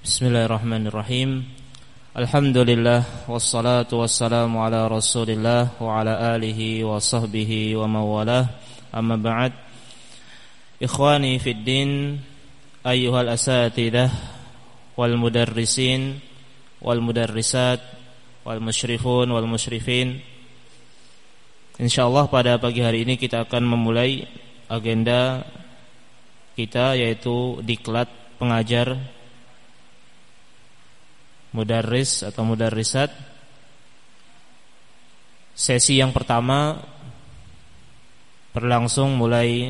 Bismillahirrahmanirrahim. Alhamdulillah wassalatu wassalamu ala Rasulillah wa ala alihi wa sahbihi wa mawalah. Amma ba'd. Ikhwani fid din, ayyuhal asatidah wal mudarrisin wal mudarrisat wal musyrifun wal musyrifin. Insyaallah pada pagi hari ini kita akan memulai agenda kita, yaitu diklat pengajar mudarris atau mudarrisat. Sesi yang pertama berlangsung mulai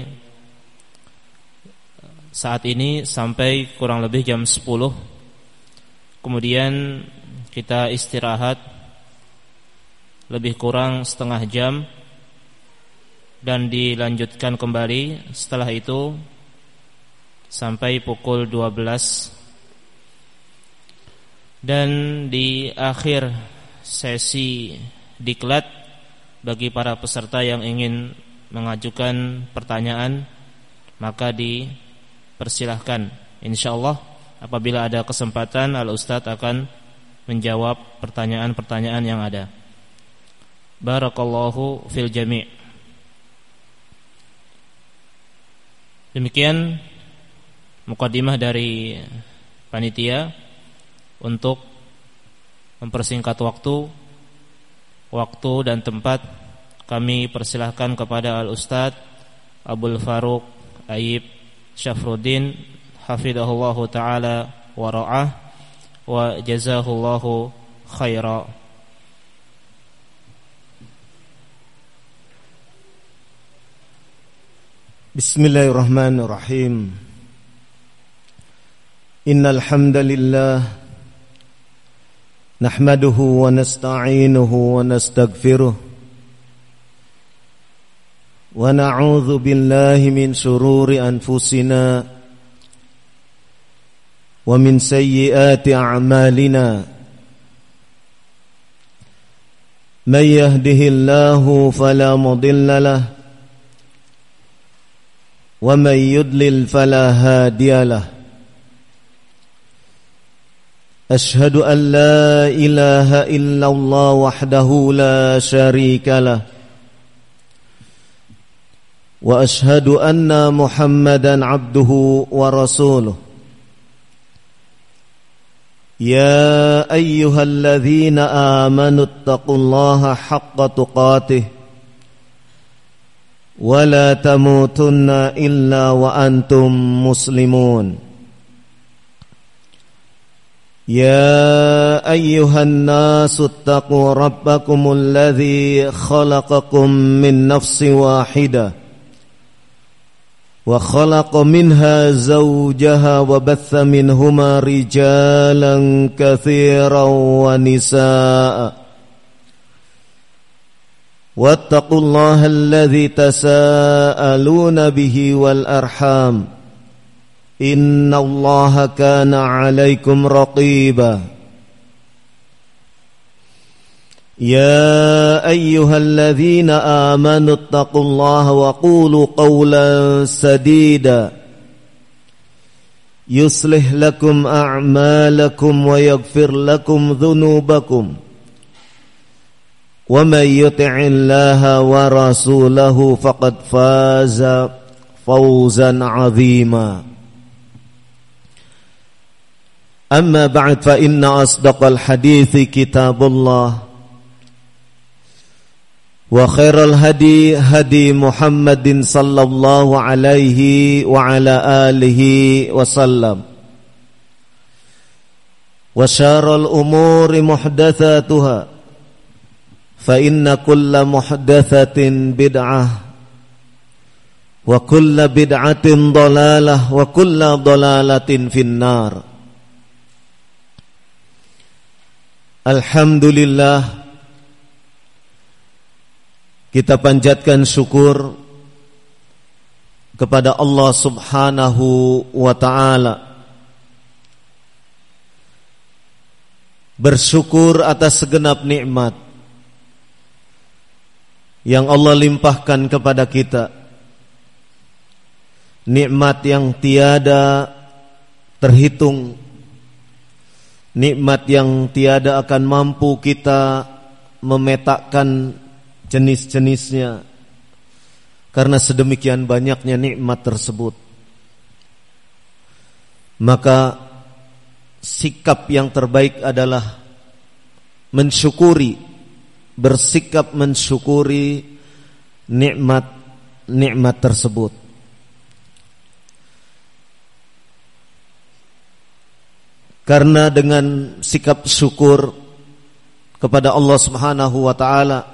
saat ini sampai kurang lebih jam 10. Kemudian kita istirahat lebih kurang setengah jam dan dilanjutkan kembali setelah itu sampai pukul 12. Dan di akhir sesi diklat, bagi para peserta yang ingin mengajukan pertanyaan, maka dipersilahkan. InsyaAllah apabila ada kesempatan, Al-Ustadz akan menjawab pertanyaan-pertanyaan yang ada. Barakallahu fil jami'. Demikian mukadimah dari panitia. Untuk mempersingkat waktu dan tempat, kami persilahkan kepada Al-Ustadz Abdul Faruq Ayyib Syafruddin hafidhahullahu ta'ala wa ra'ah wa jazahullahu khaira. Bismillahirrahmanirrahim. Innal hamdalillah nahmaduhu wa nasta'inuhu wa nastaghfiruh wa na'udzu billahi min shururi anfusina wa min sayyiati a'malina. May yahdihillahu fala mudilla lahu wa may yudlil fala hadiya lahu. أشهد أن لا إله إلا الله وحده لا شريك له وأشهد أن محمدا عبده ورسوله. يا أيها الذين آمنوا اتقوا الله حق تقاته ولا تموتن إلا وأنتم مسلمون. يا أيها الناس اتقوا ربكم الذي خلقكم من نفس واحدة وخلق منها زوجها وبث منهما رجالا كثيرا ونساء واتقوا الله الذي تساءلون به والأرحام إن الله كان عليكم رقيبا. يا أيها الذين آمنوا اتقوا الله وقولوا قولا سديدا يصلح لكم أعمالكم ويغفر لكم ذنوبكم ومن يطع الله ورسوله فقد فاز فوزا عظيما. أما بعد فإن أصدق الحديث كتاب الله وخير الهدي هدي محمد صلى الله عليه وعلى آله وسلم وشر الأمور محدثاتها فإن كل محدثة بدعة وكل بدعة ضلالة وكل ضلالة في النار. Alhamdulillah, kita panjatkan syukur kepada Allah Subhanahu wa ta'ala. Bersyukur atas segenap nikmat yang Allah limpahkan kepada kita. Nikmat yang tiada terhitung nikmat yang tiada akan mampu kita memetakan jenis-jenisnya, karena sedemikian banyaknya nikmat tersebut. Maka sikap yang terbaik adalah mensyukuri, bersikap mensyukuri nikmat tersebut. Karena dengan sikap syukur kepada Allah Subhanahu wa taala,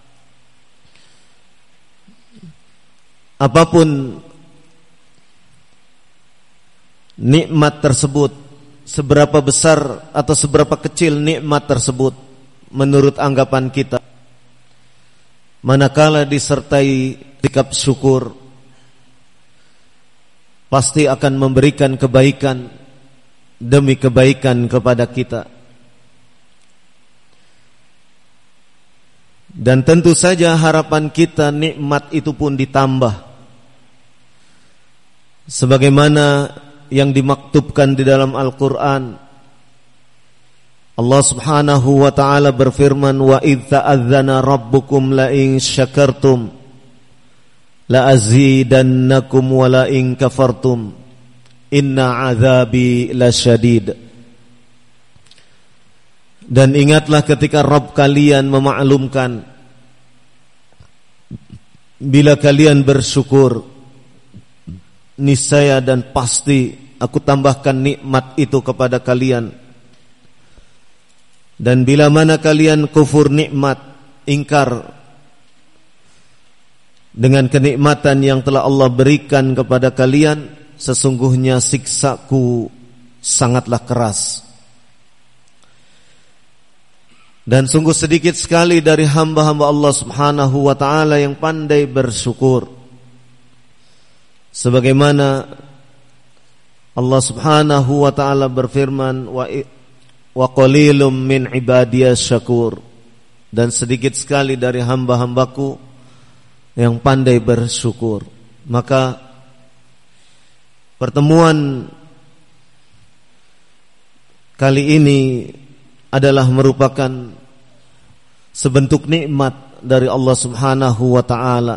apapun nikmat tersebut, seberapa besar atau seberapa kecil nikmat tersebut menurut anggapan kita, manakala disertai sikap syukur, pasti akan memberikan kebaikan demi kebaikan kepada kita. Dan tentu saja harapan kita nikmat itu pun ditambah, sebagaimana yang dimaktubkan di dalam Al-Quran. Allah Subhanahu wa ta'ala berfirman, wa idh ta'adzana rabbukum la in syakartum la azidannakum wa la in kafartum inna azabi lasyadid. Dan ingatlah ketika Rabb kalian memaklumkan, bila kalian bersyukur, niscaya dan pasti aku tambahkan nikmat itu kepada kalian. Dan bila mana kalian kufur nikmat, ingkar dengan kenikmatan yang telah Allah berikan kepada kalian, sesungguhnya siksaku sangatlah keras. Dan sungguh sedikit sekali dari hamba-hamba Allah Subhanahu wa ta'ala yang pandai bersyukur. Sebagaimana Allah Subhanahu wa ta'ala berfirman, wa qalilum min ibadiyas syakur, dan sedikit sekali dari hamba-hambaku yang pandai bersyukur. Maka pertemuan kali ini adalah merupakan sebentuk nikmat dari Allah Subhanahu wa ta'ala.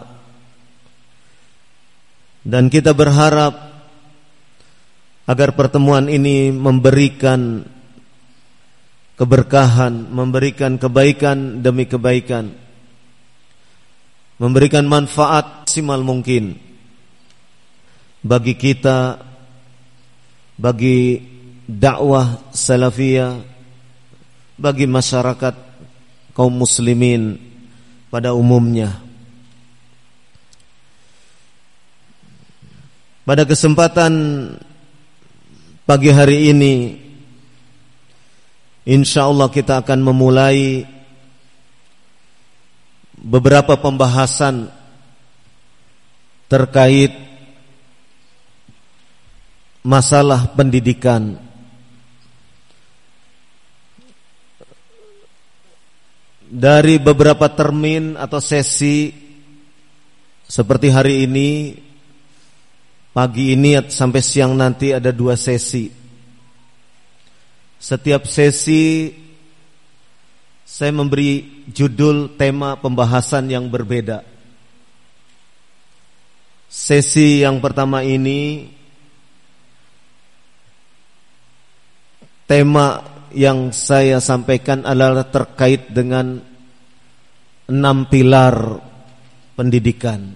Dan kita berharap agar pertemuan ini memberikan keberkahan, memberikan kebaikan demi kebaikan, memberikan manfaat maksimal mungkin bagi kita, bagi dakwah salafiyah, bagi masyarakat kaum muslimin pada umumnya. Pada kesempatan pagi hari ini, insyaallah kita akan memulai beberapa pembahasan terkait masalah pendidikan. Dari beberapa termin atau sesi seperti hari ini, pagi ini sampai siang nanti ada 2 sesi. Setiap sesi saya memberi judul tema pembahasan yang berbeda. Sesi yang pertama ini, tema yang saya sampaikan adalah terkait dengan 6 pilar pendidikan.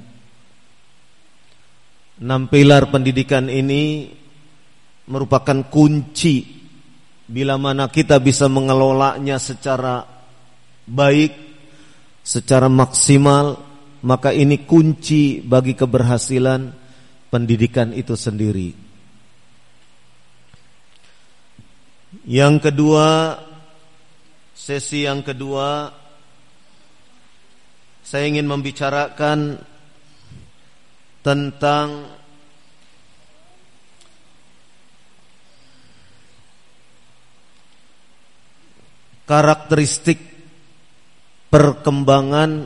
6 pilar pendidikan ini merupakan kunci bila mana kita bisa mengelolanya secara baik, secara maksimal, maka ini kunci bagi keberhasilan pendidikan itu sendiri. Yang kedua, sesi yang kedua, saya ingin membicarakan tentang karakteristik perkembangan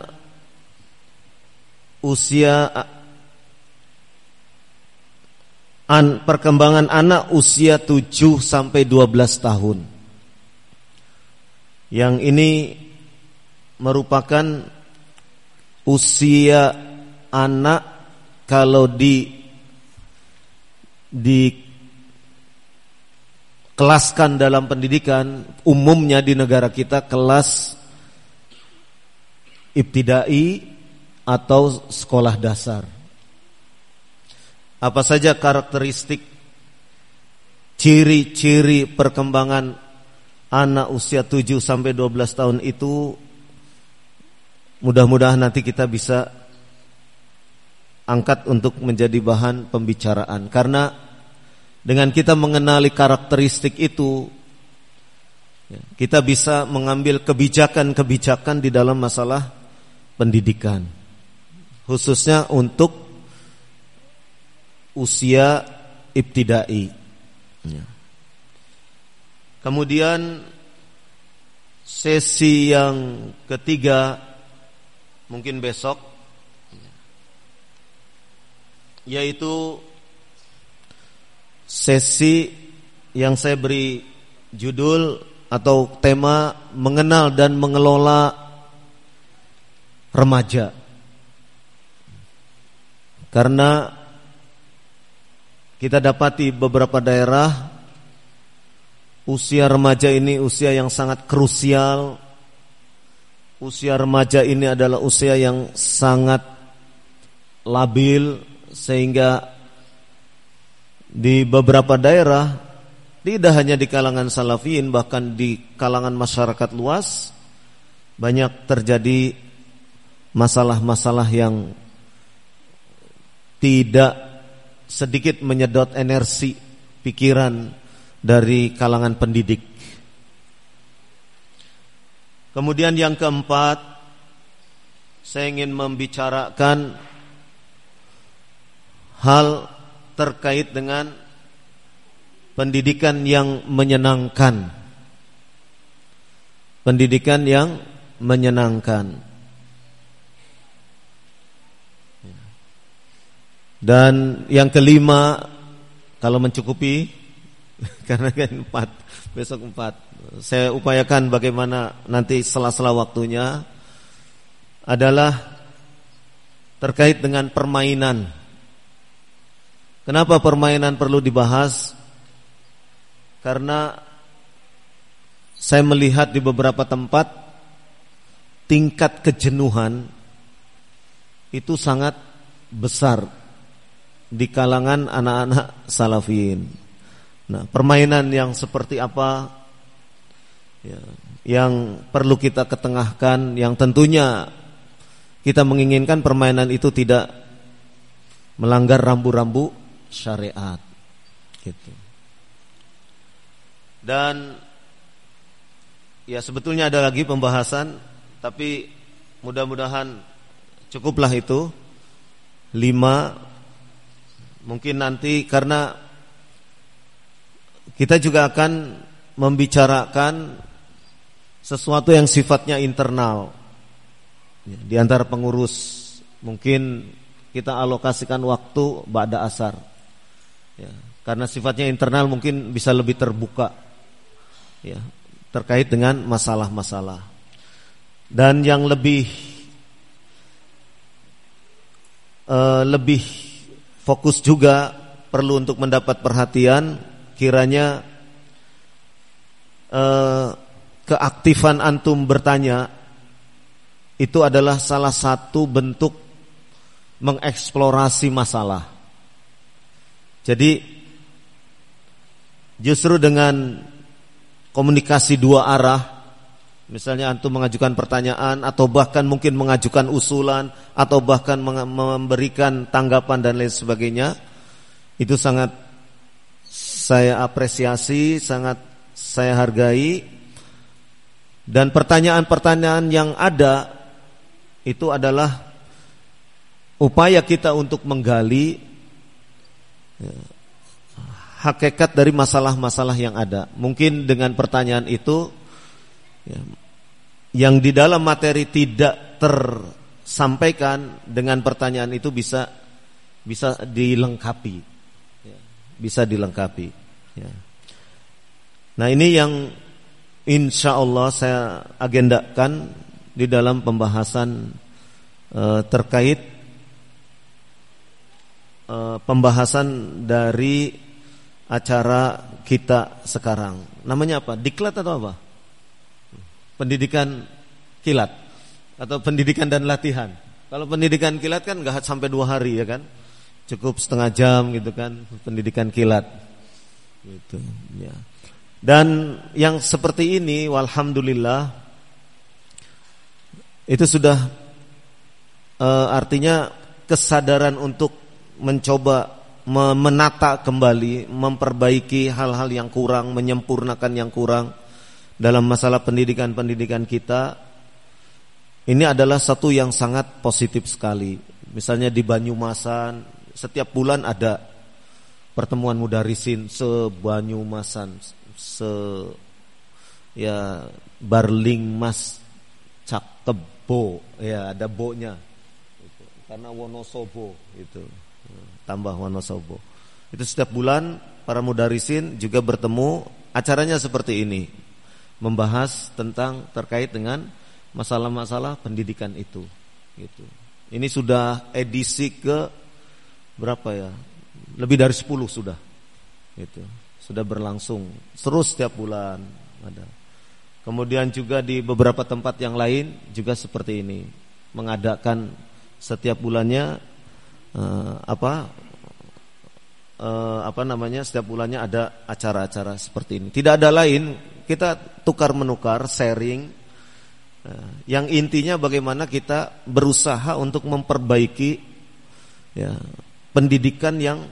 perkembangan anak usia 7 sampai 12 tahun. Yang ini merupakan usia anak kalau dikelaskan dalam pendidikan umumnya di negara kita kelas ibtidai atau sekolah dasar. Apa saja karakteristik ciri-ciri perkembangan anak usia 7 sampai 12 tahun itu, mudah-mudahan nanti kita bisa angkat untuk menjadi bahan pembicaraan. Karena dengan kita mengenali karakteristik itu, kita bisa mengambil kebijakan-kebijakan di dalam masalah pendidikan, khususnya untuk usia ibtidai. Kemudian sesi yang ketiga mungkin besok, yaitu sesi yang saya beri judul atau tema mengenal dan mengelola remaja. Karena kita dapati beberapa daerah usia remaja ini usia yang sangat krusial. Usia remaja ini adalah usia yang sangat labil, sehingga di beberapa daerah, tidak hanya di kalangan salafiyin, bahkan di kalangan masyarakat luas, banyak terjadi masalah-masalah yang tidak sedikit menyedot energi pikiran dari kalangan pendidik. Kemudian yang keempat, saya ingin membicarakan hal terkait dengan pendidikan yang menyenangkan. Pendidikan yang menyenangkan. Dan yang kelima, kalau mencukupi, karena kan 4, besok 4, saya upayakan bagaimana nanti sela-sela waktunya, adalah terkait dengan permainan. Kenapa permainan perlu dibahas? Karena saya melihat di beberapa tempat tingkat kejenuhan itu sangat besar di kalangan anak-anak salafiyin. Nah, permainan yang seperti apa ya, yang perlu kita ketengahkan, yang tentunya kita menginginkan permainan itu tidak melanggar rambu-rambu syariat gitu. Dan ya sebetulnya ada lagi pembahasan, tapi mudah-mudahan cukuplah itu 5. Mungkin nanti karena kita juga akan membicarakan sesuatu yang sifatnya internal ya, di antara pengurus. Mungkin kita alokasikan waktu ba'da asar ya, karena sifatnya internal mungkin bisa lebih terbuka ya, terkait dengan masalah-masalah. Dan yang lebih fokus juga perlu untuk mendapat perhatian, kiranya keaktifan antum bertanya itu adalah salah satu bentuk mengeksplorasi masalah. Jadi justru dengan komunikasi dua arah, misalnya antum mengajukan pertanyaan atau bahkan mungkin mengajukan usulan atau bahkan memberikan tanggapan dan lain sebagainya, itu sangat saya apresiasi, sangat saya hargai. Dan pertanyaan-pertanyaan yang ada itu adalah upaya kita untuk menggali hakikat dari masalah-masalah yang ada. Mungkin dengan pertanyaan itu yang di dalam materi tidak tersampaikan, dengan pertanyaan itu bisa dilengkapi. Bisa dilengkapi ya. Nah, ini yang insya Allah saya agendakan di dalam pembahasan terkait pembahasan dari acara kita sekarang. Namanya apa? Diklat atau apa? Pendidikan kilat atau pendidikan dan latihan. Kalau pendidikan kilat kan nggak sampai 2 hari ya kan, cukup setengah jam gitu kan, pendidikan kilat gitu ya. Dan yang seperti ini walhamdulillah itu sudah artinya kesadaran untuk mencoba menata kembali, memperbaiki hal-hal yang kurang, menyempurnakan yang kurang dalam masalah pendidikan kita. Ini adalah satu yang sangat positif sekali. Misalnya di Banyumasan, setiap bulan ada pertemuan mudarisin se-Banyumasan, Barling Mas Cakebo, ya ada bo-nya. Karena Wonosobo itu. Tambah Wonosobo. Itu setiap bulan para mudarisin juga bertemu, acaranya seperti ini. Membahas tentang terkait dengan masalah-masalah pendidikan itu gitu. Ini sudah edisi ke berapa ya? Lebih dari 10 sudah. Gitu. Sudah berlangsung terus setiap bulan ada. Kemudian juga di beberapa tempat yang lain juga seperti ini. Mengadakan setiap bulannya setiap bulannya ada acara-acara seperti ini. Tidak ada lain, kita tukar menukar, sharing. Yang intinya bagaimana kita berusaha untuk memperbaiki pendidikan yang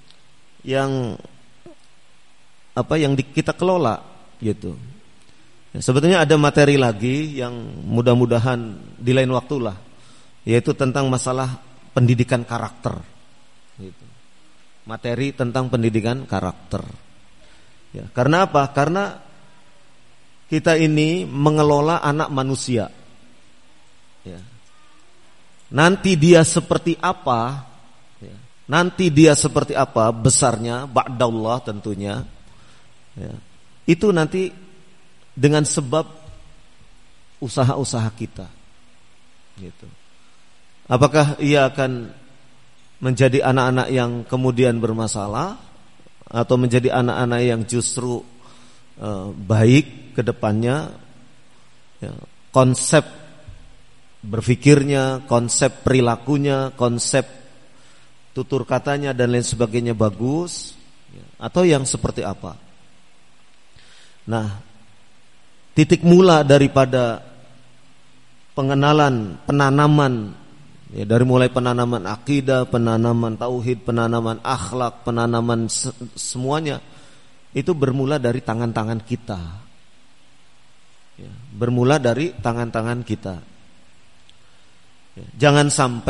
kita kelola gitu. Sebetulnya ada materi lagi yang mudah-mudahan di lain waktu lah, yaitu tentang masalah pendidikan karakter gitu. Materi tentang pendidikan karakter ya. Karena apa? Karena kita ini mengelola anak manusia ya. Nanti dia seperti apa ya. Nanti dia seperti apa besarnya ba'dallah tentunya ya. Itu nanti dengan sebab usaha-usaha kita gitu. Apakah ia akan menjadi anak-anak yang kemudian bermasalah atau menjadi anak-anak yang justru baik ke depannya ya, konsep berpikirnya, konsep perilakunya, konsep tutur katanya dan lain sebagainya bagus ya, atau yang seperti apa. Nah, titik mula daripada pengenalan, penanaman ya, dari mulai penanaman akidah, penanaman tauhid, penanaman akhlak, penanaman semuanya itu bermula dari tangan-tangan kita ya, bermula dari tangan-tangan kita ya, jangan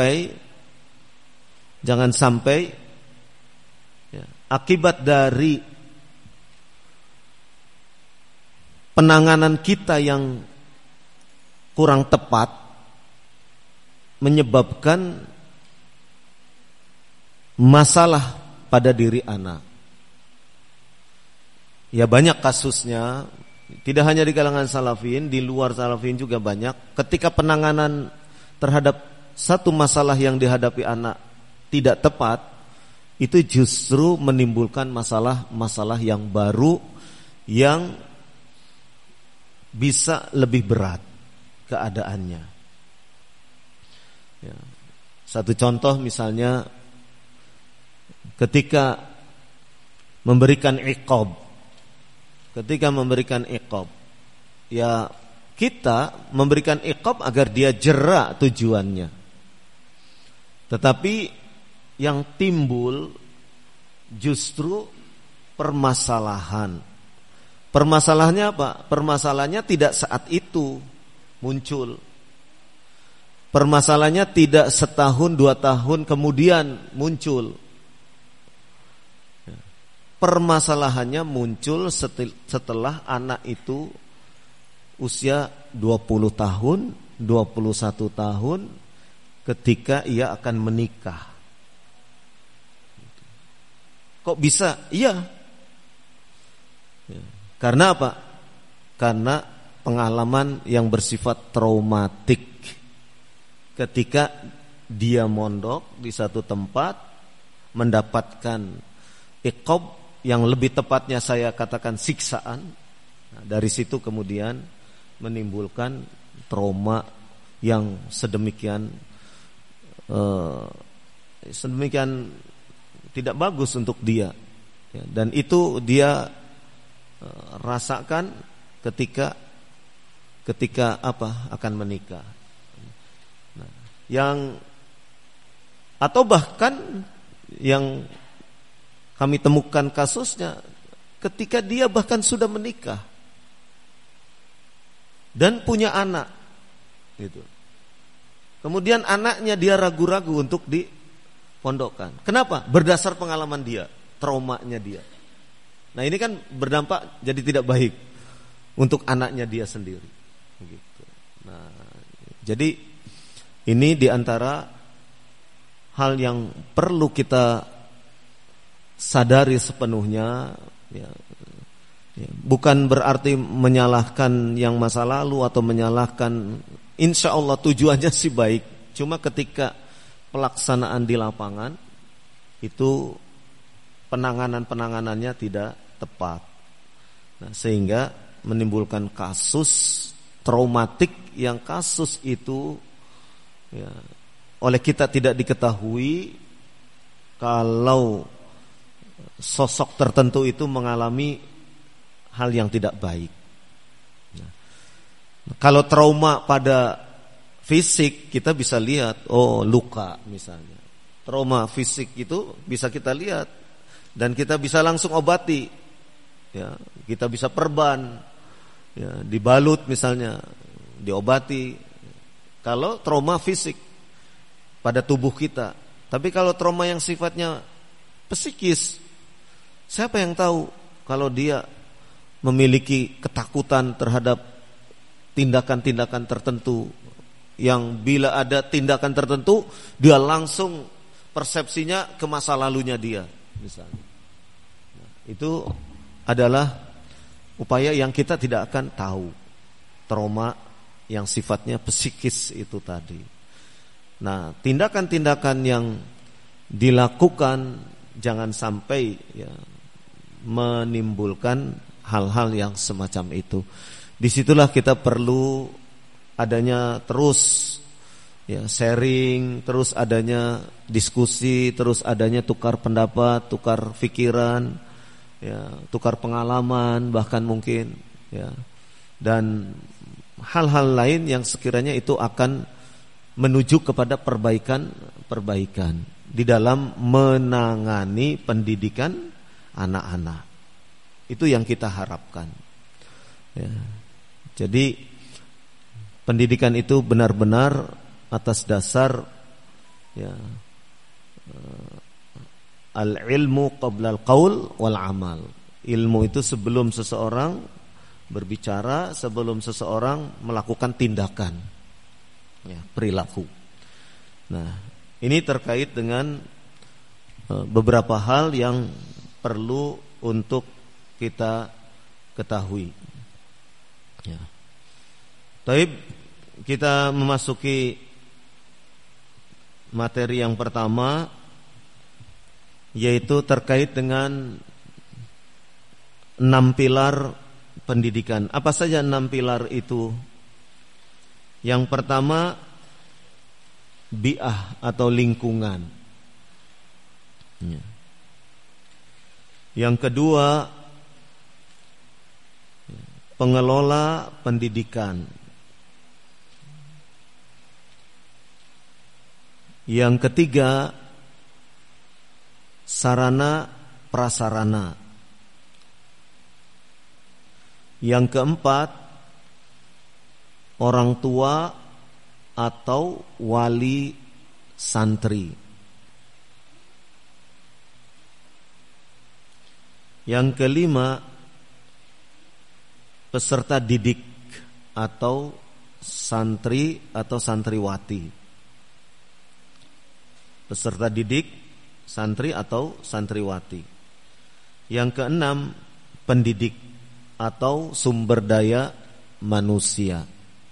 sampai ya, akibat dari penanganan kita yang kurang tepat menyebabkan masalah pada diri anak. Ya banyak kasusnya, tidak hanya di kalangan salafin, di luar salafin juga banyak. Ketika penanganan terhadap satu masalah yang dihadapi anak tidak tepat, itu justru menimbulkan masalah-masalah yang baru yang bisa lebih berat keadaannya. Ya. Satu contoh misalnya ketika memberikan iqab. Ketika memberikan iqab, ya kita memberikan iqab agar dia jera tujuannya. Tetapi yang timbul justru permasalahan. Permasalahannya apa? Permasalahannya tidak saat itu muncul. Permasalahannya tidak setahun 2 tahun kemudian muncul. Permasalahannya muncul setelah anak itu usia 20 tahun, 21 tahun ketika ia akan menikah. Kok bisa? Iya. Karena apa? karena pengalaman yang bersifat traumatik. Ketika dia mondok di satu tempat, mendapatkan iqab, yang lebih tepatnya saya katakan siksaan. Nah, dari situ kemudian menimbulkan trauma yang sedemikian tidak bagus untuk dia, ya, dan itu dia rasakan ketika akan menikah. Nah, atau bahkan yang kami temukan kasusnya ketika dia bahkan sudah menikah dan punya anak, gitu. Kemudian anaknya dia ragu-ragu untuk dipondokkan. Kenapa? Berdasar pengalaman dia, traumanya dia. Nah, ini kan berdampak jadi tidak baik untuk anaknya dia sendiri. Gitu. Nah, jadi ini diantara hal yang perlu kita sadari sepenuhnya. Ya, bukan berarti menyalahkan yang masa lalu atau menyalahkan. Insya Allah tujuannya sih baik. Cuma ketika pelaksanaan di lapangan itu penanganannya tidak tepat. Nah, sehingga menimbulkan kasus traumatik yang kasus itu, ya, oleh kita tidak diketahui kalau sosok tertentu itu mengalami hal yang tidak baik. Kalau trauma pada fisik kita bisa lihat, luka misalnya. Trauma fisik itu bisa kita lihat dan kita bisa langsung obati. Ya, kita bisa perban, ya, dibalut misalnya, diobati. Kalau trauma fisik pada tubuh kita. Tapi kalau trauma yang sifatnya psikis, siapa yang tahu kalau dia memiliki ketakutan terhadap tindakan-tindakan tertentu, yang bila ada tindakan tertentu dia langsung persepsinya ke masa lalunya dia misalnya. Nah, itu adalah upaya yang kita tidak akan tahu, trauma yang sifatnya psikis itu tadi. Nah, tindakan-tindakan yang dilakukan jangan sampai, ya, menimbulkan hal-hal yang semacam itu. Disitulah kita perlu adanya terus, ya, sharing, terus adanya diskusi, terus adanya tukar pendapat, tukar pikiran, ya, tukar pengalaman bahkan mungkin, ya, dan hal-hal lain yang sekiranya itu akan menuju kepada perbaikan di dalam menangani pendidikan anak-anak. Itu yang kita harapkan, ya. Jadi pendidikan itu benar-benar atas dasar, ya, al-ilmu qabla al-qaul wal amal. Ilmu itu sebelum seseorang berbicara, sebelum seseorang melakukan tindakan, ya, perilaku. Nah, ini terkait dengan beberapa hal yang perlu untuk kita ketahui. Ya. Taib, kita memasuki materi yang pertama, yaitu terkait dengan 6 pilar pendidikan. Apa saja 6 pilar itu? Yang pertama, bi'ah atau lingkungan. Ya. Yang kedua, pengelola pendidikan. Yang ketiga, sarana prasarana. Yang keempat, orang tua atau wali santri. Yang kelima, peserta didik atau santri atau santriwati. Peserta didik, santri atau santriwati. Yang keenam, pendidik atau sumber daya manusia.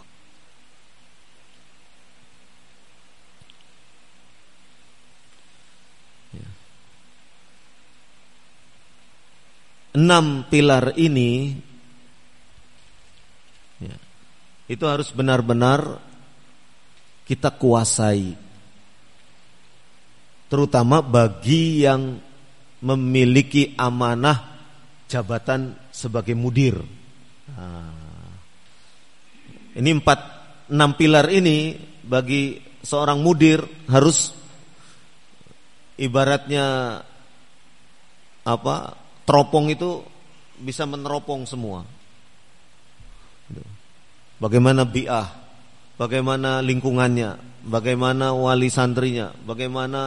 Enam pilar ini itu harus benar-benar kita kuasai, terutama bagi yang memiliki amanah jabatan sebagai mudir. Ini 6 pilar ini bagi seorang mudir harus ibaratnya teropong itu bisa meneropong semua. Bagaimana bi'ah, bagaimana lingkungannya, bagaimana wali santrinya, bagaimana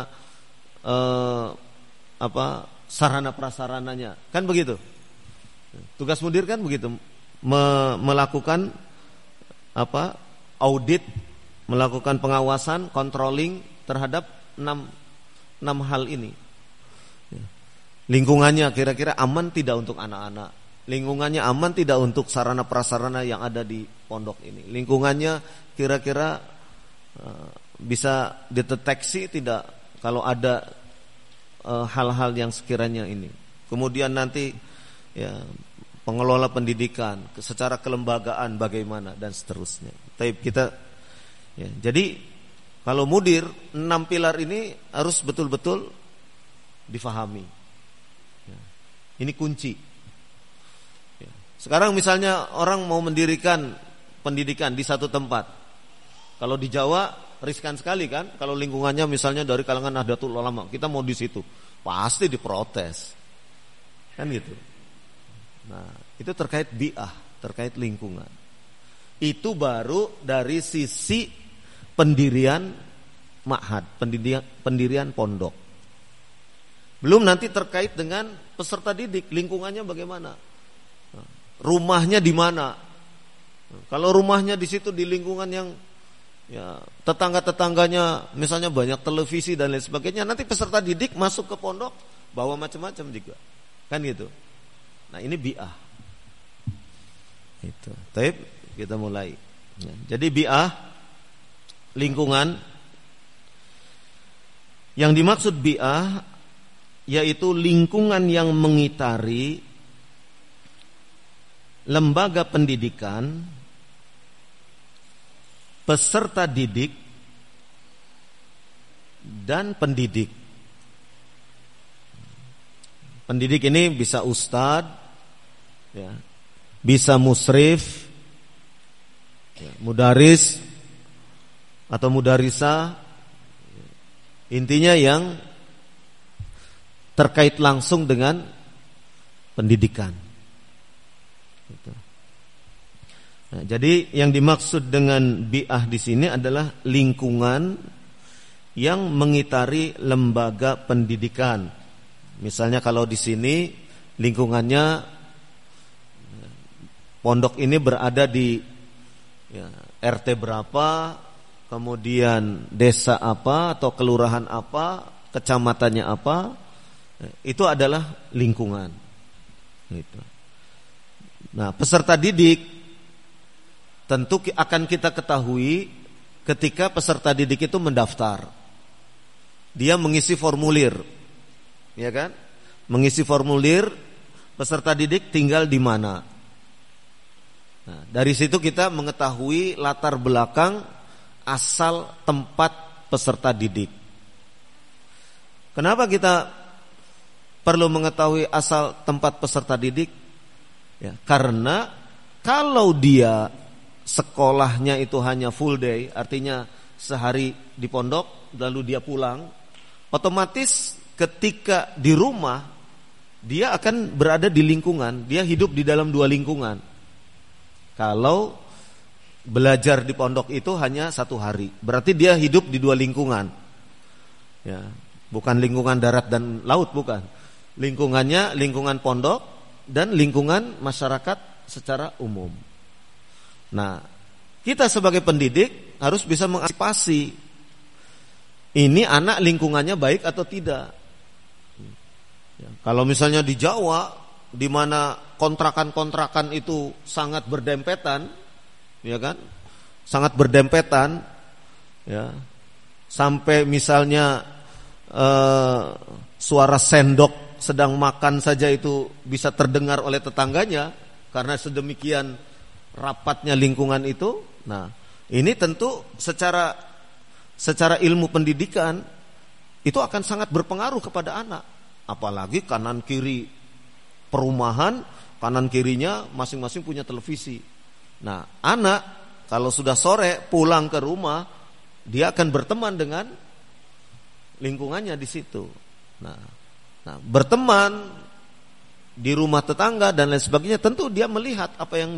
sarana prasarananya, kan begitu. Tugas mudir kan begitu, melakukan audit, melakukan pengawasan, controlling terhadap 6 hal ini. Lingkungannya kira-kira aman tidak untuk anak-anak, lingkungannya aman tidak untuk sarana prasarana yang ada di pondok ini, lingkungannya kira-kira bisa dideteksi tidak kalau ada hal-hal yang sekiranya ini. Kemudian nanti pengelola pendidikan secara kelembagaan bagaimana dan seterusnya. Tapi kita jadi kalau mudir 6 pilar ini harus betul-betul difahami. Ini kunci. Sekarang misalnya orang mau mendirikan pendidikan di satu tempat. Kalau di Jawa riskan sekali kan, kalau lingkungannya misalnya dari kalangan Nahdlatul Ulama, kita mau di situ, pasti diprotes. Kan gitu. Nah, itu terkait bi'ah, terkait lingkungan. Itu baru dari sisi pendirian ma'had, pendirian pondok. Belum nanti terkait dengan peserta didik, lingkungannya bagaimana? Rumahnya di mana? Kalau rumahnya di situ di lingkungan yang tetangga-tetangganya misalnya banyak televisi dan lain sebagainya, nanti peserta didik masuk ke pondok bawa macam-macam juga. Kan gitu. Nah, ini bi'ah. Itu. Baik, kita mulai. Jadi bi'ah lingkungan. Yang dimaksud bi'ah yaitu lingkungan yang mengitari lembaga pendidikan, peserta didik, dan pendidik. Pendidik ini bisa ustadz, bisa musrif, mudaris atau mudarisa. Intinya yang terkait langsung dengan pendidikan. Nah, jadi yang dimaksud dengan bi'ah di sini adalah lingkungan yang mengitari lembaga pendidikan. Misalnya kalau di sini lingkungannya pondok ini berada di RT berapa, kemudian desa apa atau kelurahan apa, kecamatannya apa. Itu adalah lingkungan. Gitu. Nah, peserta didik tentu akan kita ketahui ketika peserta didik itu mendaftar. Dia mengisi formulir, ya kan? Mengisi formulir peserta didik tinggal di mana. Nah, dari situ kita mengetahui latar belakang asal tempat peserta didik. Kenapa kita perlu mengetahui asal tempat peserta didik? Karena kalau dia sekolahnya itu hanya full day, artinya sehari di pondok lalu dia pulang, otomatis ketika di rumah dia akan berada di lingkungan, dia hidup di dalam 2 lingkungan. Kalau belajar di pondok itu hanya 1 hari, berarti dia hidup di 2 lingkungan. Bukan lingkungan darat dan laut, bukan. Lingkungannya lingkungan pondok dan lingkungan masyarakat secara umum. Nah, kita sebagai pendidik harus bisa mengantisipasi ini anak lingkungannya baik atau tidak. Kalau misalnya di Jawa, di mana kontrakan-kontrakan itu sangat berdempetan, ya kan? Sangat berdempetan, ya. Sampai misalnya suara sendok sedang makan saja itu bisa terdengar oleh tetangganya karena sedemikian rapatnya lingkungan itu. Nah, ini tentu secara ilmu pendidikan itu akan sangat berpengaruh kepada anak. Apalagi kanan kiri perumahan, kanan kirinya masing-masing punya televisi. Nah, anak kalau sudah sore pulang ke rumah, dia akan berteman dengan lingkungannya di situ. Nah, berteman di rumah tetangga dan lain sebagainya, tentu dia melihat apa yang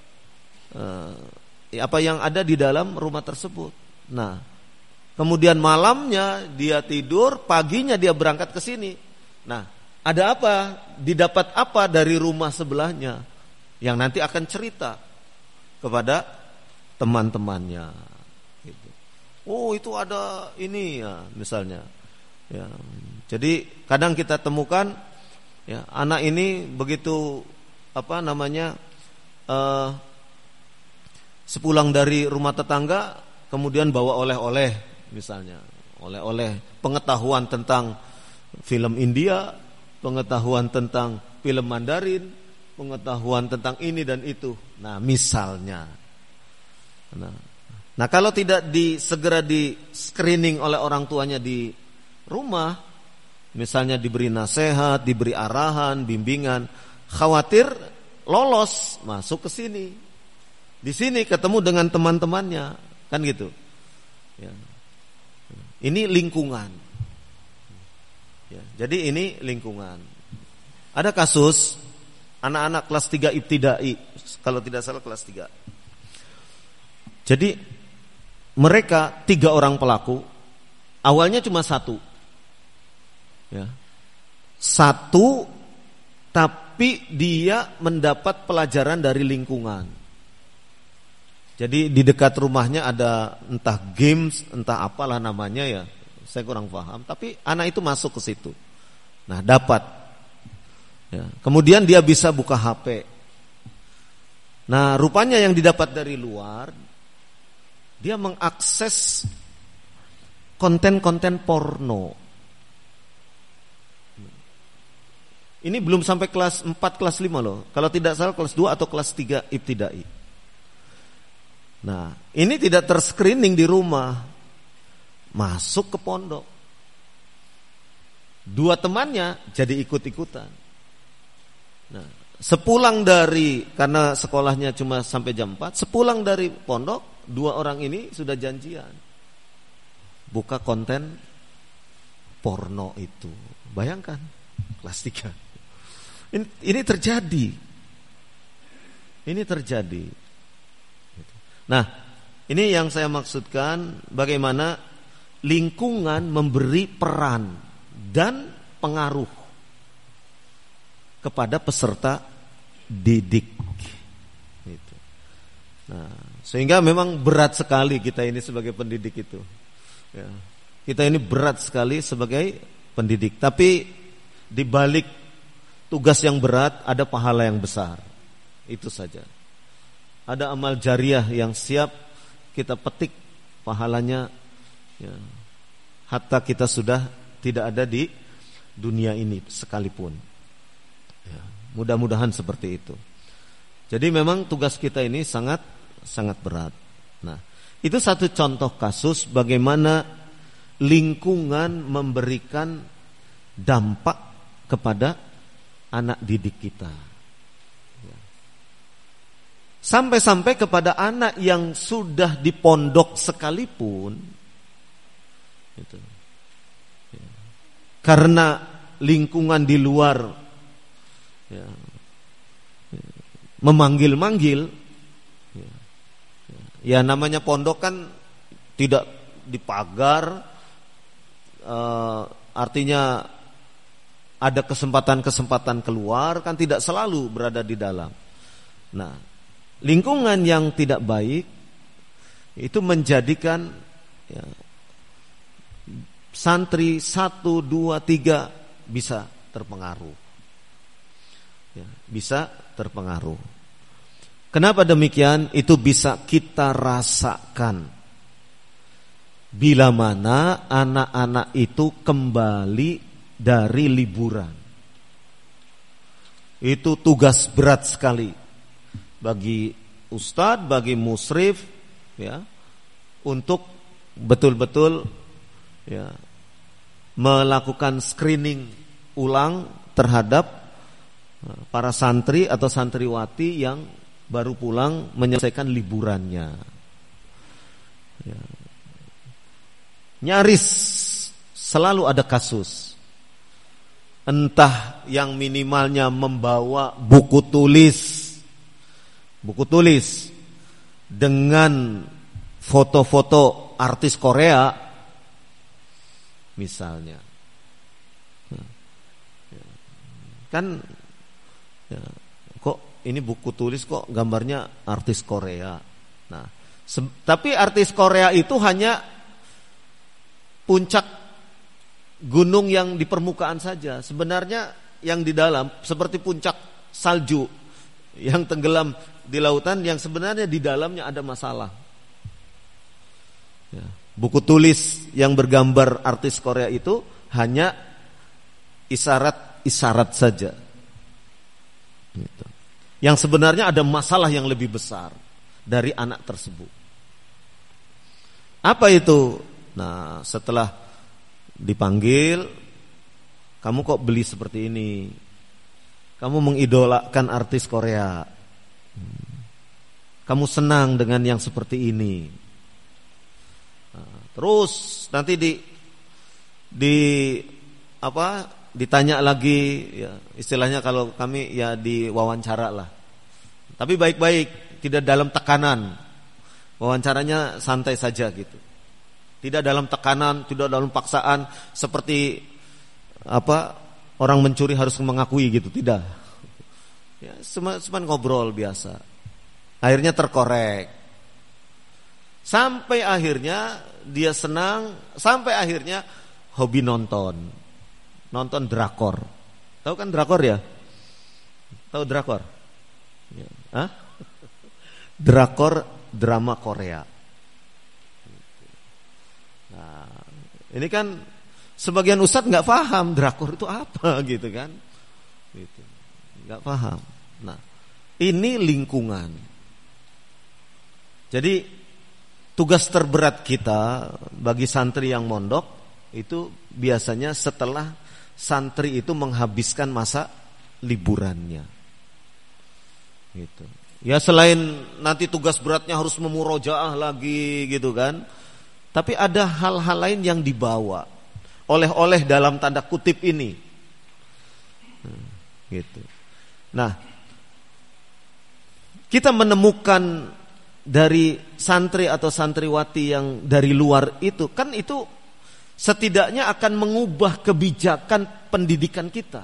apa yang ada di dalam rumah tersebut. Nah, kemudian malamnya dia tidur, paginya dia berangkat ke sini. Nah, ada apa? Didapat apa dari rumah sebelahnya yang nanti akan cerita kepada teman-temannya. Oh, itu ada ini ya, misalnya. Ya, jadi kadang kita temukan ya, anak ini begitu sepulang dari rumah tetangga kemudian bawa oleh-oleh, misalnya oleh-oleh pengetahuan tentang film India, pengetahuan tentang film Mandarin, pengetahuan tentang ini dan itu. Nah, misalnya. Nah, kalau tidak segera di screening oleh orang tuanya di rumah, misalnya diberi nasihat, diberi arahan, bimbingan, khawatir lolos masuk ke sini. Di sini ketemu dengan teman-temannya, kan gitu. Ya. Ini lingkungan. Ya, jadi ini lingkungan. Ada kasus anak-anak kelas 3 ibtidai, kalau tidak salah kelas 3. Jadi mereka 3 orang pelaku, awalnya cuma 1. Ya. 1, tapi dia mendapat pelajaran dari lingkungan. Jadi di dekat rumahnya ada entah games, entah apalah namanya ya, saya kurang paham. Tapi anak itu masuk ke situ. Nah, dapat. Ya. Kemudian dia bisa buka HP. Nah, rupanya yang didapat dari luar, dia mengakses konten-konten porno. Ini belum sampai kelas 4, kelas 5 loh. Kalau tidak salah kelas 2 atau kelas 3 ibtidai. Nah, ini tidak terscreening di rumah. Masuk ke pondok. 2 temannya jadi ikut-ikutan. Nah, sepulang dari, karena sekolahnya cuma sampai jam 4, sepulang dari pondok, 2 orang ini sudah janjian buka konten porno itu. Bayangkan, kelas 3. Ini terjadi. Ini terjadi. Nah, ini yang saya maksudkan, bagaimana lingkungan memberi peran dan pengaruh kepada peserta didik. Nah, sehingga memang berat sekali kita ini sebagai pendidik itu. Ya. Kita ini berat sekali sebagai pendidik. Tapi di balik tugas yang berat ada pahala yang besar. Itu saja. Ada amal jariah yang siap kita petik pahalanya, ya, hatta kita sudah tidak ada di dunia ini sekalipun. Ya, mudah-mudahan seperti itu. Jadi memang tugas kita ini sangat berat. Nah, itu satu contoh kasus bagaimana lingkungan memberikan dampak kepada anak didik kita. Sampai-sampai kepada anak yang sudah di pondok sekalipun, gitu. Karena lingkungan di luar memanggil-manggil, ya namanya pondok kan tidak dipagar, artinya ada kesempatan-kesempatan keluar, kan tidak selalu berada di dalam. Nah, lingkungan yang tidak baik itu menjadikan santri 1, 2, 3 bisa terpengaruh. ya, bisa terpengaruh. Kenapa demikian? Itu bisa kita rasakan bila mana anak-anak itu kembali dari liburan. Itu tugas berat sekali bagi ustadz, bagi musrif, ya, untuk betul-betul, ya, melakukan screening ulang terhadap para santri atau santriwati yang baru pulang menyelesaikan liburannya. Ya. Nyaris selalu ada kasus, entah yang minimalnya membawa buku tulis dengan foto-foto artis Korea misalnya. Kan ya, kok ini buku tulis kok gambarnya artis Korea. Nah, tapi artis Korea itu hanya puncak gunung yang di permukaan saja. Sebenarnya yang di dalam seperti puncak salju yang tenggelam di lautan, yang sebenarnya di dalamnya ada masalah. Ya, buku tulis yang bergambar artis Korea itu hanya isyarat saja. Gitu. Yang sebenarnya ada masalah yang lebih besar dari anak tersebut. Apa itu? Nah, setelah dipanggil, kamu kok beli seperti ini? Kamu mengidolakan artis Korea. Kamu senang dengan yang seperti ini. Nah, terus nanti ditanya lagi, ya, istilahnya kalau kami ya diwawancara lah. Tapi baik-baik, tidak dalam tekanan. Wawancaranya santai saja gitu. Tidak dalam tekanan, tidak dalam paksaan seperti orang mencuri harus mengakui gitu, tidak. Ya, cuma ngobrol biasa. Akhirnya terkorek. Sampai akhirnya dia senang, sampai akhirnya hobi nonton drakor. Tahu kan drakor ya? Tahu drakor? Ya. Hah? Drakor, drama Korea. Nah, ini kan sebagian ustadz nggak paham drakor itu apa gitu kan? Gitu. Nggak paham. Nah, ini lingkungan. Jadi tugas terberat kita bagi santri yang mondok itu biasanya setelah santri itu menghabiskan masa liburannya. Gitu. Ya, selain nanti tugas beratnya harus memurojaah lagi gitu kan. Tapi ada hal-hal lain yang dibawa. Oleh-oleh dalam tanda kutip ini. Gitu. Nah, kita menemukan dari santri atau santriwati yang dari luar itu, kan itu setidaknya akan mengubah kebijakan pendidikan kita.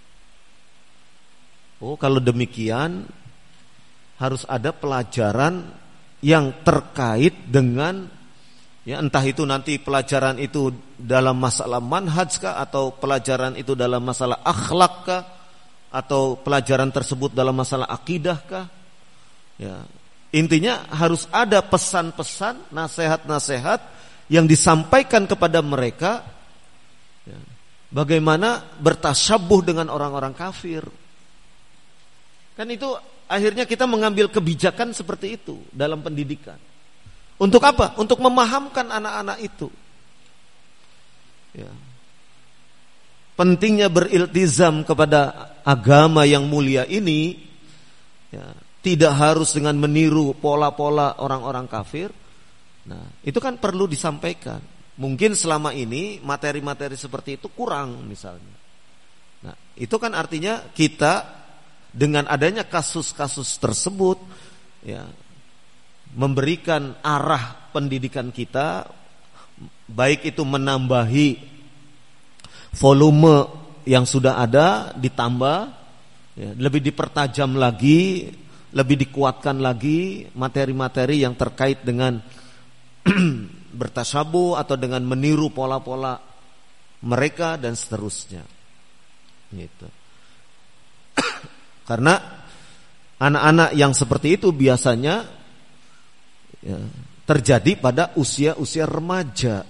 Oh, kalau demikian harus ada pelajaran yang terkait dengan, ya, entah itu nanti pelajaran itu dalam masalah manhaj kah, atau pelajaran itu dalam masalah akhlak kah, atau pelajaran tersebut dalam masalah akidah kah. Ya, intinya harus ada pesan-pesan, nasihat-nasihat yang disampaikan kepada mereka, ya, bagaimana bertasyabuh dengan orang-orang kafir. Kan itu akhirnya kita mengambil kebijakan seperti itu dalam pendidikan. Untuk apa? Untuk memahamkan anak-anak itu. Ya. Pentingnya beriltizam kepada agama yang mulia ini, ya, tidak harus dengan meniru pola-pola orang-orang kafir. Nah, itu kan perlu disampaikan. Mungkin selama ini materi-materi seperti itu kurang misalnya. Nah, itu kan artinya kita dengan adanya kasus-kasus tersebut, ya, memberikan arah pendidikan kita, baik itu menambahi volume yang sudah ada, ditambah, ya, lebih dipertajam lagi, lebih dikuatkan lagi materi-materi yang terkait dengan bertasyabuh atau dengan meniru pola-pola mereka dan seterusnya. Gitu. Karena anak-anak yang seperti itu biasanya ya, terjadi pada usia-usia remaja.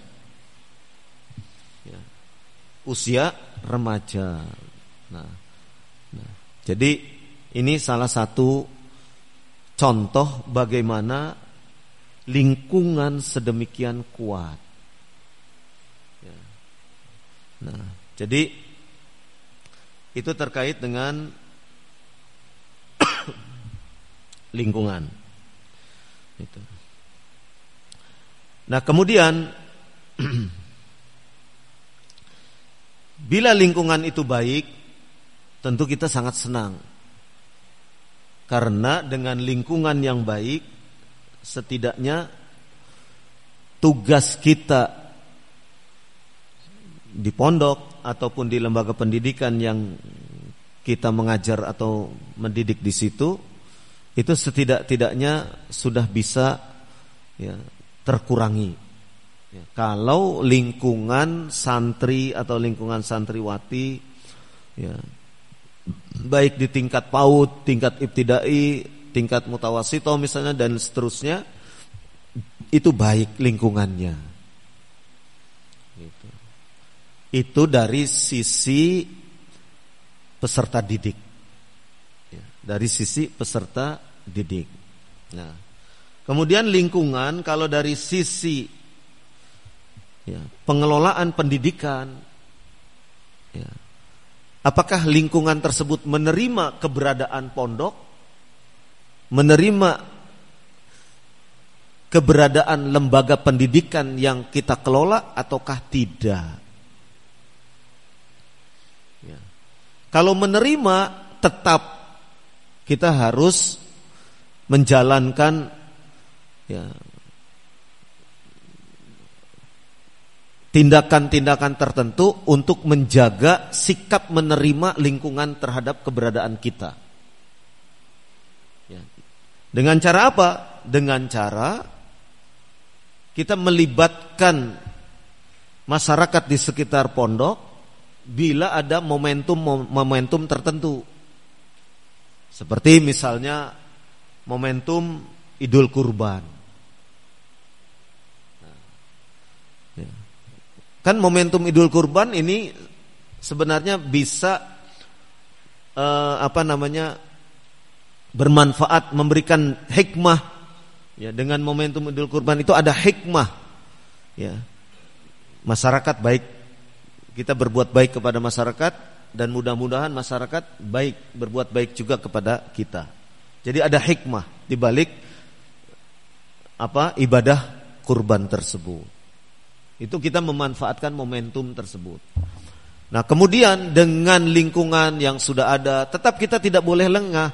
Ya, usia remaja. Nah, jadi ini salah satu contoh bagaimana lingkungan sedemikian kuat. Ya. Nah, jadi itu terkait dengan lingkungan. Itu. Nah, kemudian bila lingkungan itu baik, tentu kita sangat senang. Karena dengan lingkungan yang baik, setidaknya tugas kita di pondok ataupun di lembaga pendidikan yang kita mengajar atau mendidik di situ, itu setidak-tidaknya sudah bisa ya, terkurangi. Ya, kalau lingkungan santri atau lingkungan santriwati, ya, baik di tingkat PAUD, tingkat ibtidai, tingkat mutawasito misalnya dan seterusnya, itu baik lingkungannya. Itu dari sisi peserta didik. Ya, dari sisi peserta didik. Nah, kemudian lingkungan kalau dari sisi ya, pengelolaan pendidikan, ya, apakah lingkungan tersebut menerima keberadaan pondok, menerima keberadaan lembaga pendidikan yang kita kelola ataukah tidak? Ya. Kalau menerima, tetap kita harus menjalankan ya, tindakan-tindakan tertentu untuk menjaga sikap menerima lingkungan terhadap keberadaan kita. Ya. Dengan cara apa? Dengan cara kita melibatkan masyarakat di sekitar pondok bila ada momentum tertentu. Seperti misalnya momentum Idul Kurban. Kan momentum Idul Kurban ini sebenarnya bisa bermanfaat, memberikan hikmah. Ya, dengan momentum Idul Kurban itu ada hikmah. Ya. Masyarakat baik, kita berbuat baik kepada masyarakat dan mudah-mudahan masyarakat baik, berbuat baik juga kepada kita. Jadi ada hikmah di balik ibadah kurban tersebut. Itu kita memanfaatkan momentum tersebut. Nah, kemudian dengan lingkungan yang sudah ada, tetap kita tidak boleh lengah.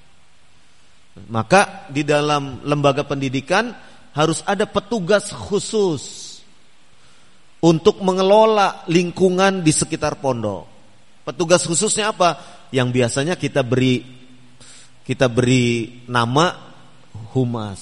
Maka di dalam lembaga pendidikan harus ada petugas khusus untuk mengelola lingkungan di sekitar pondok. Petugas khususnya apa? Yang biasanya kita beri nama humas.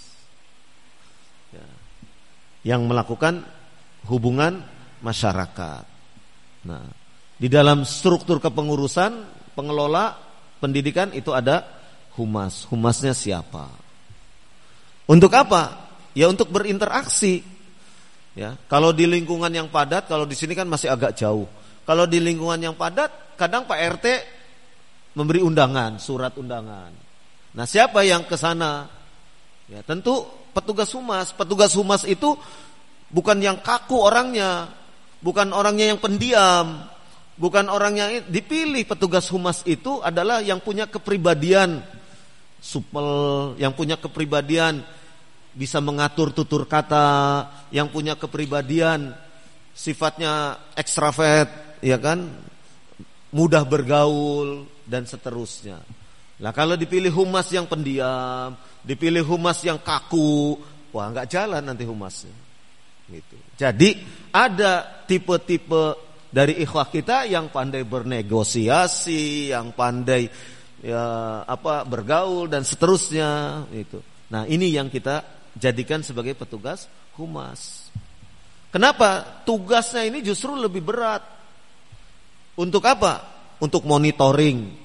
Ya. Yang melakukan hubungan masyarakat. Nah, di dalam struktur kepengurusan pengelola pendidikan itu ada humas. Humasnya siapa? Untuk apa? Ya untuk berinteraksi. Ya, kalau di lingkungan yang padat, kalau di sini kan masih agak jauh. Kalau di lingkungan yang padat, kadang Pak RT memberi undangan, surat undangan. Nah, siapa yang ke sana? Ya, tentu petugas humas. Petugas humas itu bukan yang kaku orangnya, bukan orangnya yang pendiam, bukan orangnya dipilih. Petugas humas itu adalah yang punya kepribadian supel, yang punya kepribadian bisa mengatur tutur kata, yang punya kepribadian sifatnya ekstrovert, ya kan, mudah bergaul dan seterusnya. Nah, kalau dipilih humas yang pendiam, dipilih humas yang kaku, wah nggak jalan nanti humasnya. Gitu. Jadi ada tipe-tipe dari ikhwah kita yang pandai bernegosiasi, yang pandai bergaul dan seterusnya. Gitu. Nah, ini yang kita jadikan sebagai petugas humas. Kenapa? Tugasnya ini justru lebih berat. Untuk apa? Untuk monitoring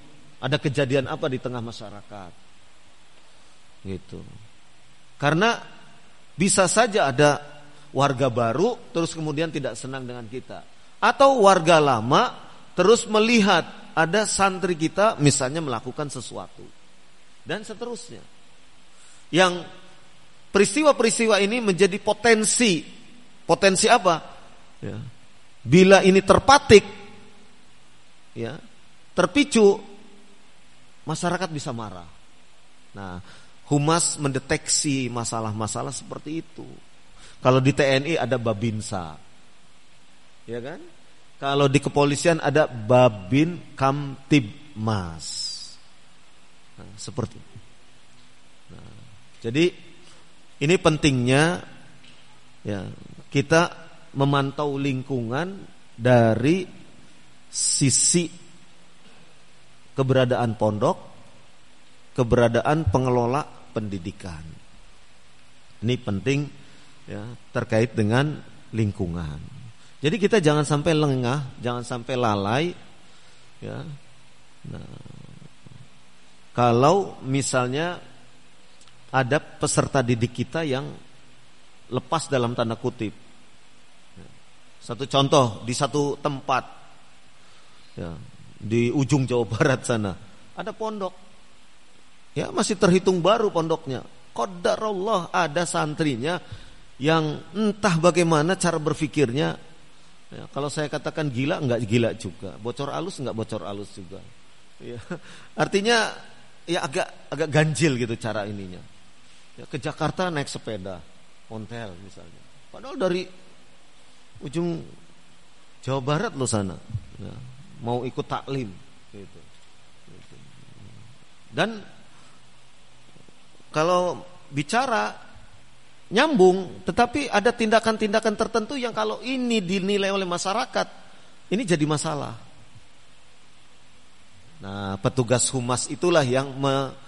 Ada kejadian apa di tengah masyarakat? Gitu. Karena bisa saja ada warga baru terus kemudian tidak senang dengan kita, atau warga lama terus melihat ada santri kita misalnya melakukan sesuatu dan seterusnya. Yang peristiwa-peristiwa ini menjadi potensi apa? Ya. Bila ini terpatik, ya, terpicu, masyarakat bisa marah. Nah, Humas mendeteksi masalah-masalah seperti itu. Kalau di TNI ada Babinsa, ya kan? Kalau di kepolisian ada Babin Kamtibmas. Nah, seperti itu. Nah, jadi ini pentingnya ya kita memantau lingkungan dari sisi keberadaan pondok, keberadaan pengelola pendidikan. Ini penting ya terkait dengan lingkungan. Jadi kita jangan sampai lengah, jangan sampai lalai ya. Nah, kalau misalnya ada peserta didik kita yang lepas dalam tanda kutip. Satu contoh, di satu tempat ya, di ujung Jawa Barat sana ada pondok. Ya, masih terhitung baru pondoknya. Qadarullah ada santrinya yang entah bagaimana cara berpikirnya. Ya, kalau saya katakan gila, enggak gila juga. Bocor alus, enggak bocor alus juga. Ya, artinya ya agak ganjil gitu cara ininya. Ya, ke Jakarta naik sepeda, ontel misalnya. Padahal dari ujung Jawa Barat loh sana. Ya, mau ikut taklim gitu. Dan kalau bicara nyambung, tetapi ada tindakan-tindakan tertentu yang kalau ini dinilai oleh masyarakat, ini jadi masalah. Nah, petugas humas itulah yang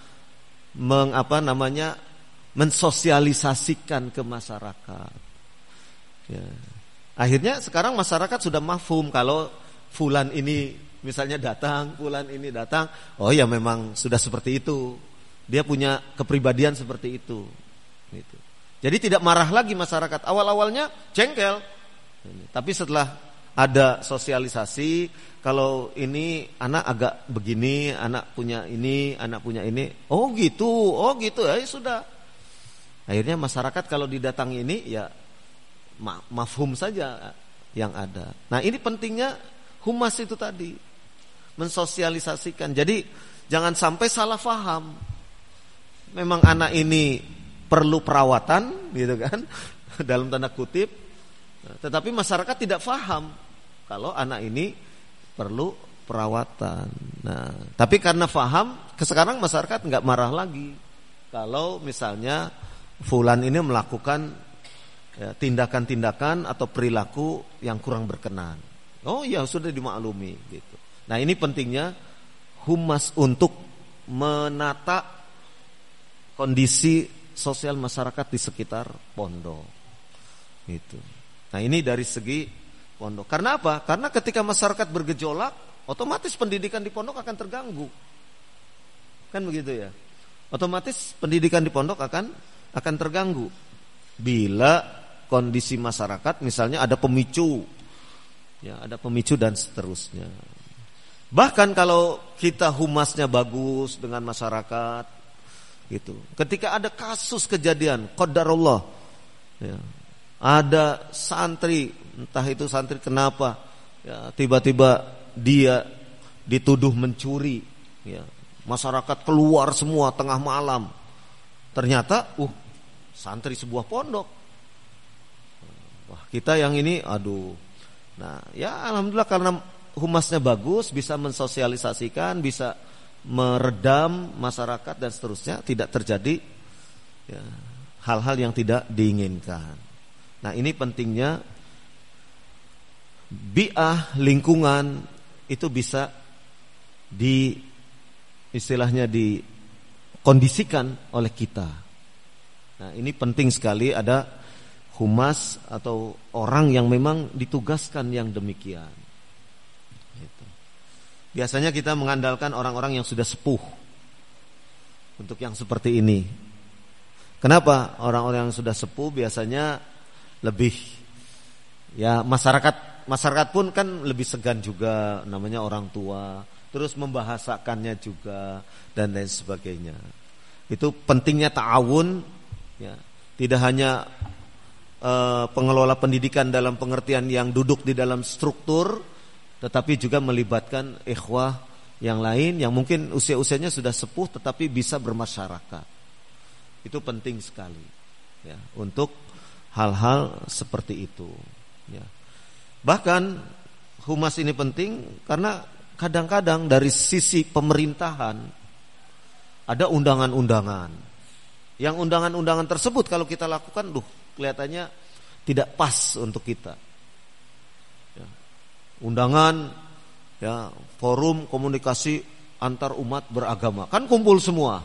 mensosialisasikan ke masyarakat. Ya. Akhirnya sekarang masyarakat sudah mafhum kalau fulan ini misalnya datang, fulan ini datang, oh ya memang sudah seperti itu. Dia punya kepribadian seperti itu. Gitu. Jadi tidak marah lagi masyarakat. Awal-awalnya jengkel. Tapi setelah ada sosialisasi, kalau ini anak agak begini, anak punya ini, anak punya ini. Oh gitu, ya sudah. Akhirnya masyarakat kalau didatangi ini ya mafhum saja yang ada. Nah ini pentingnya humas itu tadi. Mensosialisasikan. Jadi jangan sampai salah faham. Memang anak ini perlu perawatan gitu kan dalam tanda kutip, tetapi masyarakat tidak paham kalau anak ini perlu perawatan. Nah, tapi karena paham, sekarang masyarakat nggak marah lagi kalau misalnya fulan ini melakukan ya, tindakan-tindakan atau perilaku yang kurang berkenan. Oh ya sudah dimaklumi gitu. Nah ini pentingnya humas untuk menata kondisi sosial masyarakat di sekitar pondok. Gitu. Nah, ini dari segi pondok. Karena apa? Karena ketika masyarakat bergejolak, otomatis pendidikan di pondok akan terganggu. Kan begitu ya? Otomatis pendidikan di pondok akan terganggu bila kondisi masyarakat misalnya ada pemicu. Ya, ada pemicu dan seterusnya. Bahkan kalau kita humasnya bagus dengan masyarakat gitu. Ketika ada kasus kejadian qadarullah ya, ada santri, entah itu santri kenapa ya, tiba-tiba dia dituduh mencuri ya. Masyarakat keluar semua tengah malam. Ternyata santri sebuah pondok. Wah, kita yang ini aduh. Nah, ya alhamdulillah karena humasnya bagus, bisa mensosialisasikan, bisa meredam masyarakat dan seterusnya, tidak terjadi ya, hal-hal yang tidak diinginkan. Nah ini pentingnya bi'ah lingkungan itu bisa istilahnya dikondisikan oleh kita. Nah ini penting sekali ada humas atau orang yang memang ditugaskan yang demikian. biasanya kita mengandalkan orang-orang yang sudah sepuh untuk yang seperti ini. Kenapa? Orang-orang yang sudah sepuh biasanya lebih, ya masyarakat pun kan lebih segan juga, namanya orang tua, terus membahasakannya juga dan lain sebagainya. Itu pentingnya ta'awun, ya. Tidak hanya pengelola pendidikan dalam pengertian yang duduk di dalam struktur, tetapi juga melibatkan ikhwah yang lain yang mungkin usia-usianya sudah sepuh tetapi bisa bermasyarakat. Itu penting sekali, ya, untuk hal-hal seperti itu, ya. Bahkan humas ini penting karena kadang-kadang dari sisi pemerintahan ada undangan-undangan. Yang undangan-undangan tersebut kalau kita lakukan, kelihatannya tidak pas untuk kita. Ya. Undangan, ya, forum komunikasi antar umat beragama, kan kumpul semua,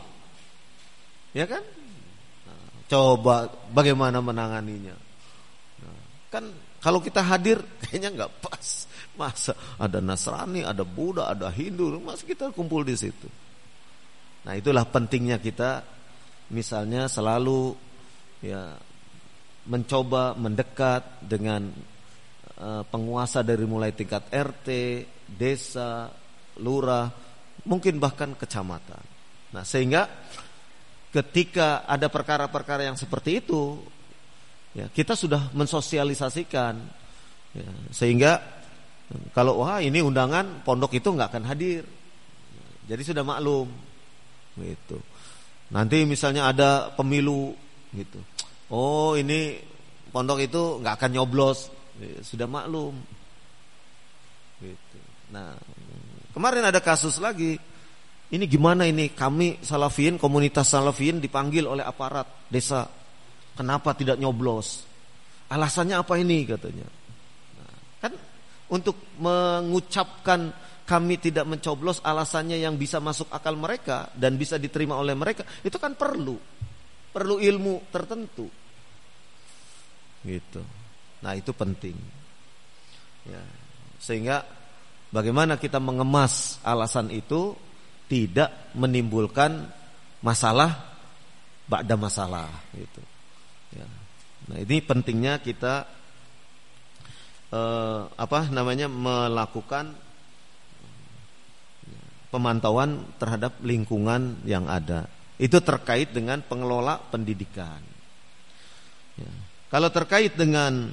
ya kan? Nah, coba bagaimana menanganinya? Nah, kan kalau kita hadir kayaknya nggak pas. Masa ada Nasrani, ada Buddha, ada Hindu, masa kita kumpul di situ? Nah, itulah pentingnya kita misalnya selalu, ya, mencoba mendekat dengan penguasa dari mulai tingkat RT, desa, lurah, mungkin bahkan kecamatan. Nah, sehingga ketika ada perkara-perkara yang seperti itu, ya, kita sudah mensosialisasikan, ya, sehingga kalau ini undangan pondok itu nggak akan hadir, jadi sudah maklum, gitu. Nanti misalnya ada pemilu, gitu. Oh, ini pondok itu nggak akan nyoblos, sudah maklum, gitu. Nah, kemarin ada kasus lagi. Ini gimana ini? Kami Salafiyin, komunitas Salafiyin dipanggil oleh aparat desa. Kenapa tidak nyoblos? Alasannya apa ini katanya? Nah, kan untuk mengucapkan kami tidak mencoblos, alasannya yang bisa masuk akal mereka dan bisa diterima oleh mereka, itu kan perlu ilmu tertentu, gitu. Nah, itu penting, ya. Sehingga bagaimana kita mengemas alasan itu tidak menimbulkan masalah ba'da masalah, gitu, ya. Nah, ini pentingnya kita melakukan pemantauan terhadap lingkungan yang ada. Itu terkait dengan pengelola pendidikan, ya. Kalau terkait dengan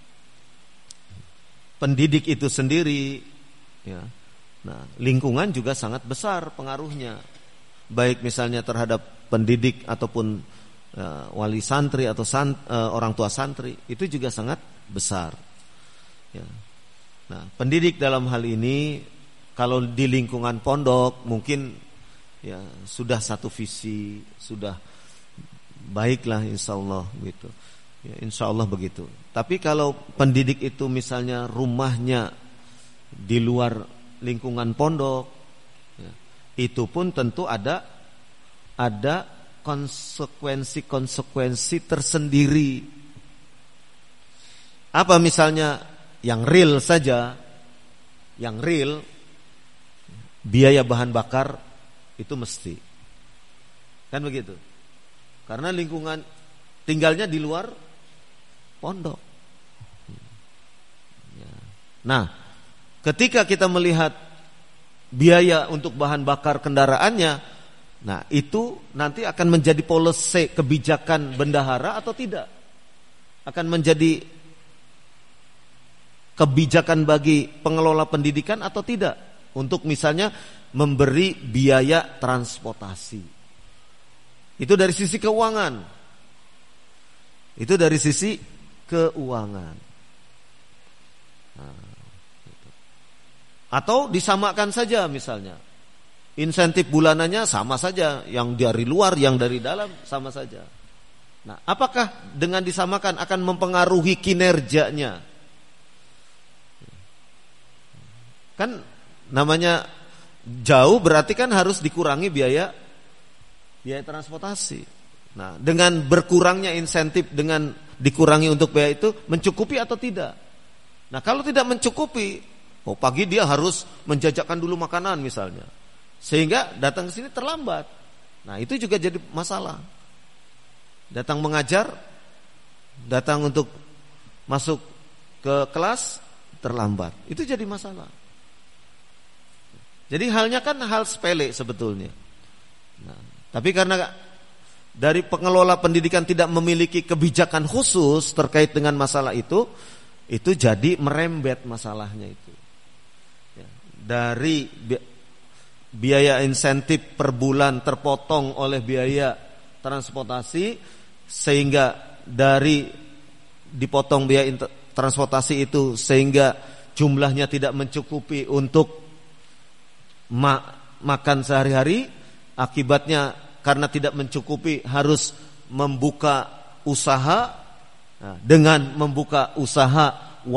pendidik itu sendiri, ya, nah, lingkungan juga sangat besar pengaruhnya, baik misalnya terhadap pendidik ataupun wali santri atau orang tua santri, itu juga sangat besar, ya. Nah, pendidik dalam hal ini kalau di lingkungan pondok mungkin, ya, sudah satu visi, sudah baiklah, insyaallah, gitu, ya, insyaallah begitu. Tapi kalau pendidik itu misalnya rumahnya di luar lingkungan pondok, ya, itu pun tentu ada konsekuensi tersendiri. Apa misalnya yang real saja, yang real, biaya bahan bakar itu mesti, kan begitu, karena lingkungan tinggalnya di luar pondok, ya. Nah, ketika kita melihat biaya untuk bahan bakar kendaraannya, nah, itu nanti akan menjadi policy kebijakan bendahara atau tidak, akan menjadi kebijakan bagi pengelola pendidikan atau tidak, untuk misalnya memberi biaya transportasi. Itu dari sisi keuangan. Itu dari sisi keuangan. Nah, gitu. Atau disamakan saja misalnya, insentif bulanannya sama saja, yang dari luar, yang dari dalam sama saja. Nah, apakah dengan disamakan akan mempengaruhi kinerjanya? Kan namanya jauh, berarti kan harus dikurangi biaya transportasi. Nah, dengan berkurangnya insentif, dengan dikurangi untuk biaya itu, mencukupi atau tidak? Nah, kalau tidak mencukupi, Oh, pagi dia harus menjajakan dulu makanan misalnya, sehingga datang ke sini terlambat. Nah, itu juga jadi masalah. Datang mengajar, datang untuk masuk ke kelas terlambat. Itu jadi masalah. Jadi halnya kan hal sepele sebetulnya. Nah, tapi karena dari pengelola pendidikan tidak memiliki kebijakan khusus terkait dengan masalah itu jadi merembet masalahnya itu. Ya, dari biaya insentif per bulan terpotong oleh biaya transportasi, sehingga dari dipotong biaya transportasi itu sehingga jumlahnya tidak mencukupi untuk makan sehari-hari. Akibatnya karena tidak mencukupi harus membuka usaha. Nah, dengan membuka usaha